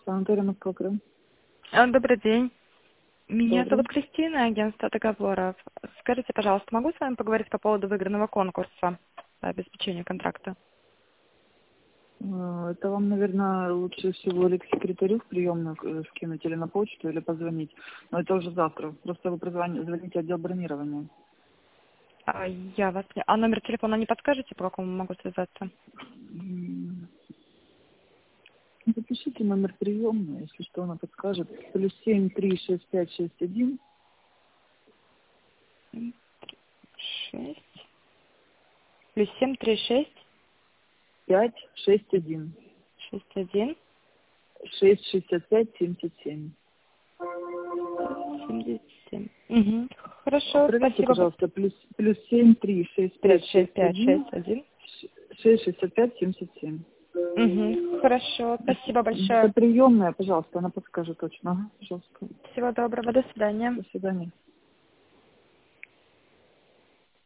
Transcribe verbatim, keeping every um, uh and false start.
Санаторий Москва, Крым. А, Добрый день. Меня Добрый. зовут Кристина, агентство договоров. Скажите, пожалуйста, могу с вами поговорить по поводу выигранного конкурса по обеспечению контракта? Э, Это вам, наверное, лучше всего или к секретарю в приемную э, скинуть, или на почту, или позвонить. Но это уже завтра. Просто вы позвони- звоните в отдел бронирования. А, я вас не... А номер телефона не подскажете, по какому могу связаться? М, Запишите номер приемной, если что, она подскажет. Плюс семь три шесть пять шесть один Шесть. Плюс семь три шесть пять шесть один шесть один шесть шестьдесят пять семьдесят семь. семьдесят семь. Угу. Хорошо, Проверьте, спасибо. пожалуйста, плюс плюс семь три шесть пять Три шесть шесть пять один шесть один. шесть шестьдесят пять семьдесят семь. Угу. Хорошо, спасибо Это большое. приемная, пожалуйста, она подскажет точно. Ага, пожалуйста. Всего доброго, до свидания. До свидания.